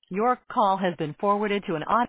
Your call has been forwarded to an audio